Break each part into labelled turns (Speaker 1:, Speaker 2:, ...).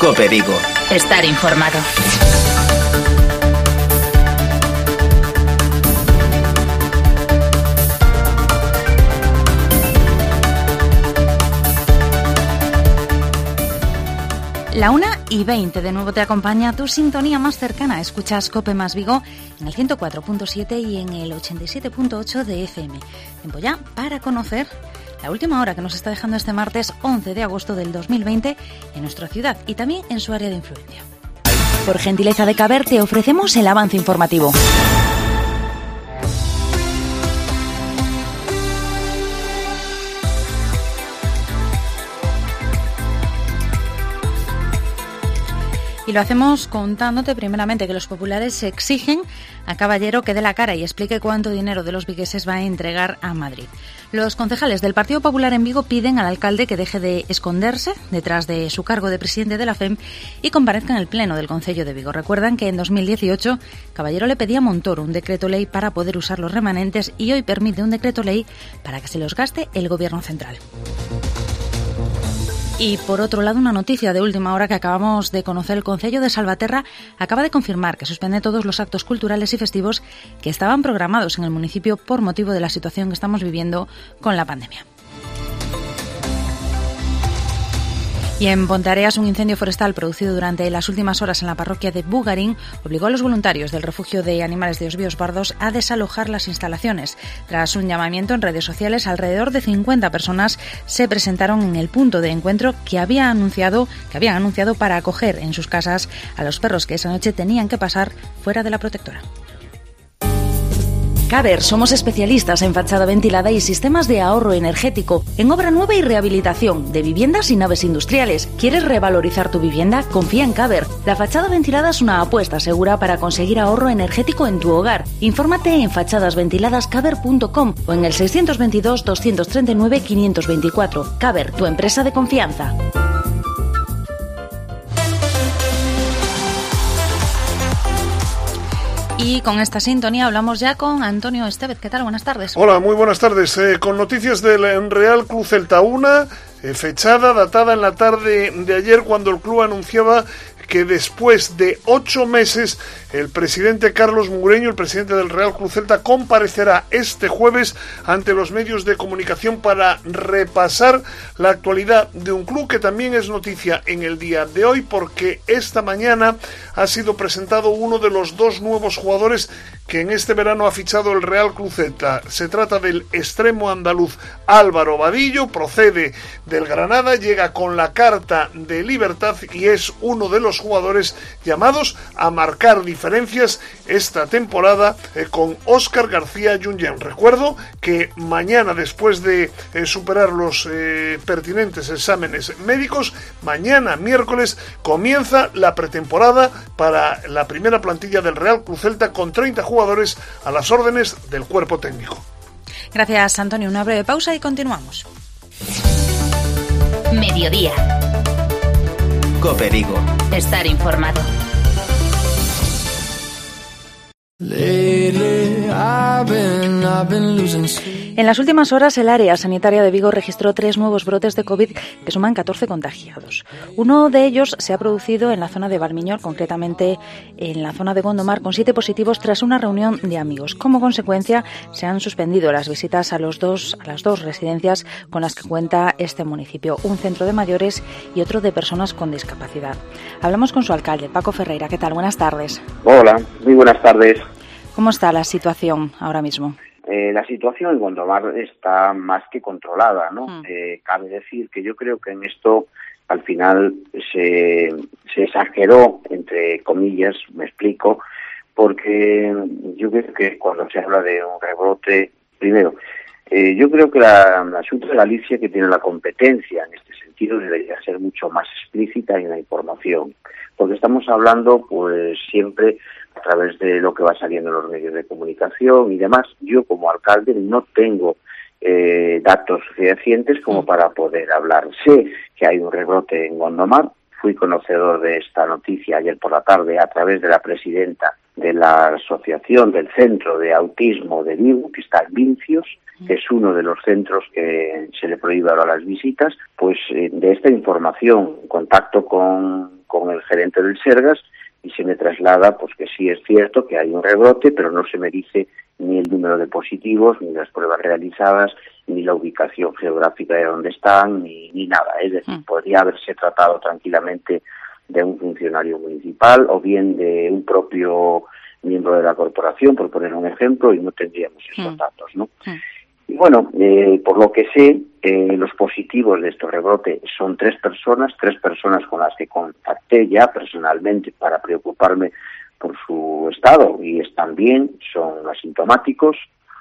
Speaker 1: COPE Vigo.
Speaker 2: Estar informado. La 1:20 de nuevo te acompaña tu sintonía más cercana. Escuchas COPE más Vigo en el 104.7 y en el 87.8 de FM. Tiempo ya para conocer la última hora que nos está dejando este martes 11 de agosto del 2020 en nuestra ciudad y también en su área de influencia. Por gentileza de Caber te ofrecemos el avance informativo. Y lo hacemos contándote primeramente que los populares exigen a Caballero que dé la cara y explique cuánto dinero de los vigueses va a entregar a Madrid. Los concejales del Partido Popular en Vigo piden al alcalde que deje de esconderse detrás de su cargo de presidente de la FEM y comparezca en el Pleno del Concello de Vigo. Recuerdan que en 2018 Caballero le pedía a Montoro un decreto ley para poder usar los remanentes y hoy permite un decreto ley para que se los gaste el Gobierno central. Y por otro lado, una noticia de última hora que acabamos de conocer. El Concello de Salvaterra acaba de confirmar que suspende todos los actos culturales y festivos que estaban programados en el municipio por motivo de la situación que estamos viviendo con la pandemia. Y en Ponteareas, un incendio forestal producido durante las últimas horas en la parroquia de Bugarín obligó a los voluntarios del refugio de animales de Os Bardos a desalojar las instalaciones. Tras un llamamiento en redes sociales, alrededor de 50 personas se presentaron en el punto de encuentro que habían anunciado para acoger en sus casas a los perros que esa noche tenían que pasar fuera de la protectora. Caber, somos especialistas en fachada ventilada y sistemas de ahorro energético, en obra nueva y rehabilitación de viviendas y naves industriales. ¿Quieres revalorizar tu vivienda? Confía en Caber. La fachada ventilada es una apuesta segura para conseguir ahorro energético en tu hogar. Infórmate en fachadasventiladascaber.com o en el 622 239 524. Caber, tu empresa de confianza. Y con esta sintonía hablamos ya con Antonio Estevez. ¿Qué tal? Buenas tardes.
Speaker 3: Hola, muy buenas tardes. Con noticias del Real Club Celta. Una fechada, datada en la tarde de ayer, cuando el club anunciaba que después de 8 meses el presidente Carlos Mugureño, el presidente del Real Club Celta, comparecerá este jueves ante los medios de comunicación para repasar la actualidad de un club que también es noticia en el día de hoy, porque esta mañana ha sido presentado uno de los 2 nuevos jugadores que en este verano ha fichado el Real Club Celta. Se trata del extremo andaluz Álvaro Vadillo, procede del Granada, llega con la carta de libertad y es uno de los jugadores llamados a marcar diferencias esta temporada con Óscar García Junyent. Recuerdo que mañana, después de superar los pertinentes exámenes médicos, mañana miércoles comienza la pretemporada para la primera plantilla del Real Club Celta con 30 jugadores a las órdenes del cuerpo técnico.
Speaker 2: Gracias, Antonio. Una breve pausa y continuamos.
Speaker 1: Mediodía. COPE Vigo.
Speaker 2: Estar informado. En las últimas horas, el área sanitaria de Vigo registró 3 nuevos brotes de COVID que suman 14 contagiados. Uno de ellos se ha producido en la zona de Valmiñor, concretamente en la zona de Gondomar, con 7 positivos tras una reunión de amigos. Como consecuencia, se han suspendido las visitas a las dos residencias con las que cuenta este municipio, un centro de mayores y otro de personas con discapacidad. Hablamos con su alcalde, Paco Ferreira. ¿Qué tal? Buenas tardes.
Speaker 4: Hola, muy buenas tardes.
Speaker 2: ¿Cómo está la situación ahora mismo?
Speaker 4: La situación en Gondomar está más que controlada, ¿no? Cabe decir que yo creo que en esto al final se exageró, entre comillas, me explico, porque yo creo que cuando se habla de un rebrote, primero, yo creo que la Xunta de Galicia, que tiene la competencia en este sentido, debería ser mucho más explícita en la información, porque estamos hablando pues siempre a través de lo que va saliendo en los medios de comunicación y demás. Yo como alcalde no tengo datos fehacientes como para poder hablar. Sé que hay un rebrote en Gondomar, fui conocedor de esta noticia ayer por la tarde a través de la presidenta de la Asociación del Centro de Autismo de Vigo, que está en Vincios, que es uno de los centros que se le prohíbe ahora las visitas. Pues de esta información, contacto con con el gerente del Sergas y se me traslada pues que sí es cierto que hay un rebrote, pero no se me dice ni el número de positivos, ni las pruebas realizadas, ni la ubicación geográfica de dónde están, ni nada. Es decir, podría haberse tratado tranquilamente de un funcionario municipal o bien de un propio miembro de la corporación, por poner un ejemplo, y no tendríamos esos datos, ¿no? Y bueno, por lo que sé, los positivos de este rebrote son 3 personas con las que contacté ya personalmente para preocuparme por su estado y están bien, son asintomáticos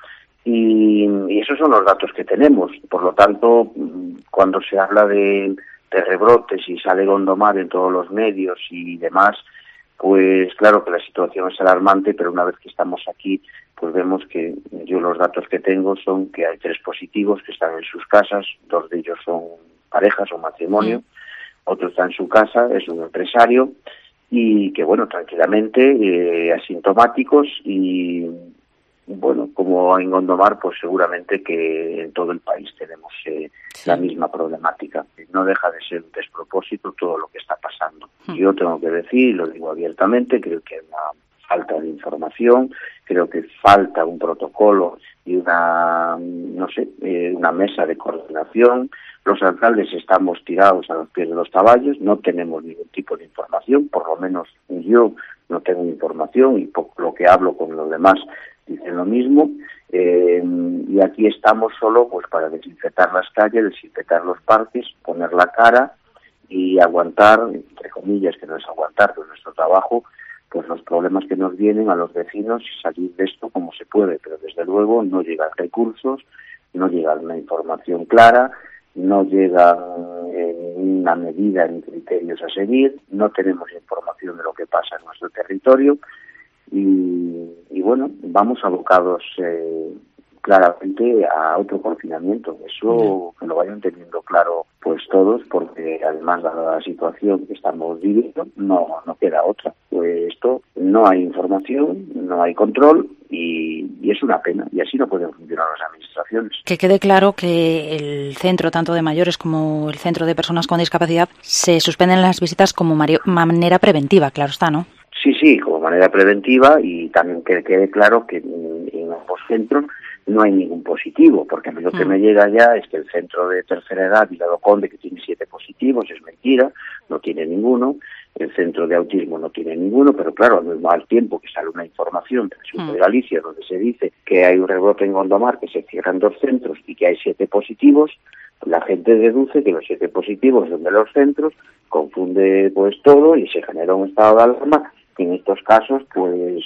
Speaker 4: y esos son los datos que tenemos. Por lo tanto, cuando se habla de rebrotes y sale Gondomar en todos los medios y demás, pues claro que la situación es alarmante, pero una vez que estamos aquí, pues vemos que yo los datos que tengo son que hay 3 positivos que están en sus casas, 2 de ellos son parejas o matrimonio, otro está en su casa, es un empresario, y que bueno, tranquilamente, asintomáticos y bueno, como en Gondomar, pues seguramente que en todo el país tenemos la misma problemática. No deja de ser un despropósito todo lo que está pasando. Yo tengo que decir, y lo digo abiertamente, creo que hay una falta de información, creo que falta un protocolo y una mesa de coordinación. Los alcaldes estamos tirados a los pies de los caballos, no tenemos ningún tipo de información, por lo menos yo no tengo información y por lo que hablo con los demás dicen lo mismo, y aquí estamos solo pues para desinfectar las calles, desinfectar los parques, poner la cara y aguantar, entre comillas, que no es aguantar, pero nuestro trabajo, pues los problemas que nos vienen a los vecinos y salir de esto como se puede, pero desde luego no llegan recursos, no llega una información clara, no llega una medida ni criterios a seguir, no tenemos información de lo que pasa en nuestro territorio y bueno, vamos abocados claramente a otro confinamiento. Eso que lo vayan teniendo claro pues todos, porque además dada la situación que estamos viviendo no queda otra. Pues esto no hay información, no hay control y es una pena, y así no pueden funcionar las administraciones.
Speaker 2: Que quede claro que el centro tanto de mayores como el centro de personas con discapacidad se suspenden las visitas como manera preventiva, claro está, ¿no?
Speaker 4: Sí, como manera preventiva, y también que quede claro que en ambos centros no hay ningún positivo, porque a mí lo que me llega ya es que el centro de tercera edad, Vilado Conde, que tiene 7 positivos, es mentira, no tiene ninguno, el centro de autismo no tiene ninguno, pero claro, al tiempo que sale una información de la Xunta de Galicia donde se dice que hay un rebrote en Gondomar, que se cierran 2 centros y que hay 7 positivos, la gente deduce que los 7 positivos son de los centros, confunde pues todo y se genera un estado de alarma que en estos casos pues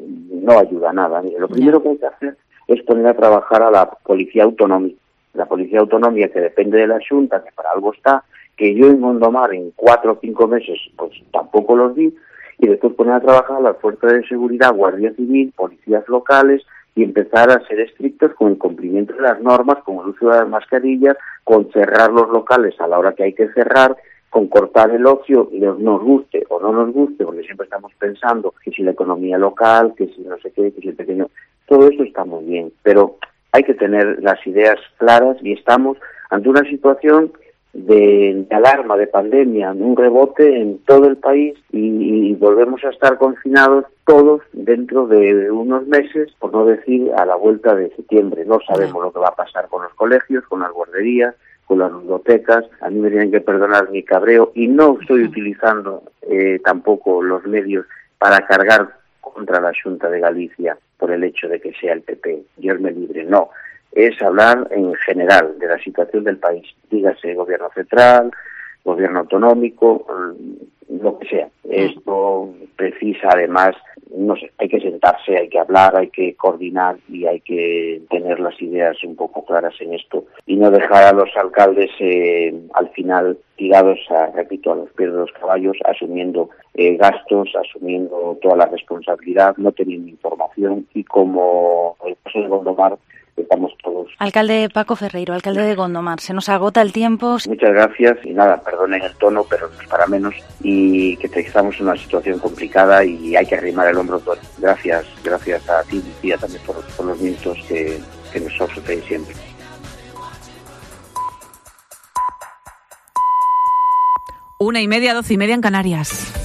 Speaker 4: no ayuda a nada. Mire, lo primero que hay que hacer es poner a trabajar a la policía autonómica. La policía autonómica, que depende de la Xunta, que para algo está, que yo en Gondomar en 4 o 5 meses pues tampoco los vi, y después poner a trabajar a las fuerzas de seguridad, Guardia Civil, policías locales, y empezar a ser estrictos con el cumplimiento de las normas, con el uso de las mascarillas, con cerrar los locales a la hora que hay que cerrar, con cortar el ocio, nos guste o no nos guste, porque siempre estamos pensando que si la economía local, que si no sé qué, que si el pequeño... Todo eso está muy bien, pero hay que tener las ideas claras y estamos ante una situación de alarma, de pandemia, un rebote en todo el país y volvemos a estar confinados todos dentro de unos meses, por no decir a la vuelta de septiembre. No sabemos lo que va a pasar con los colegios, con las guarderías, con las bibliotecas. A mí me tienen que perdonar mi cabreo y no estoy utilizando tampoco los medios para cargar contra la Xunta de Galicia por el hecho de que sea el PP. Dios me libre, no. Es hablar en general de la situación del país. Dígase gobierno central, gobierno autonómico, lo que sea. Esto precisa además, no sé, hay que sentarse, hay que hablar, hay que coordinar y hay que tener las ideas un poco claras en esto y no dejar a los alcaldes al final tirados, repito, a los pies de los caballos, asumiendo gastos, asumiendo toda la responsabilidad, no teniendo información y como el caso de Gondomar, estamos todos.
Speaker 2: Alcalde Paco Ferreiro, alcalde de Gondomar, se nos agota el tiempo.
Speaker 4: Muchas gracias y nada, perdonen el tono, pero no es para menos y que estamos en una situación complicada y hay que arrimar el hombro todo. Gracias a ti, Lucía, también por los minutos que nos ofrecéis siempre.
Speaker 5: 1:30, 12:30 en Canarias.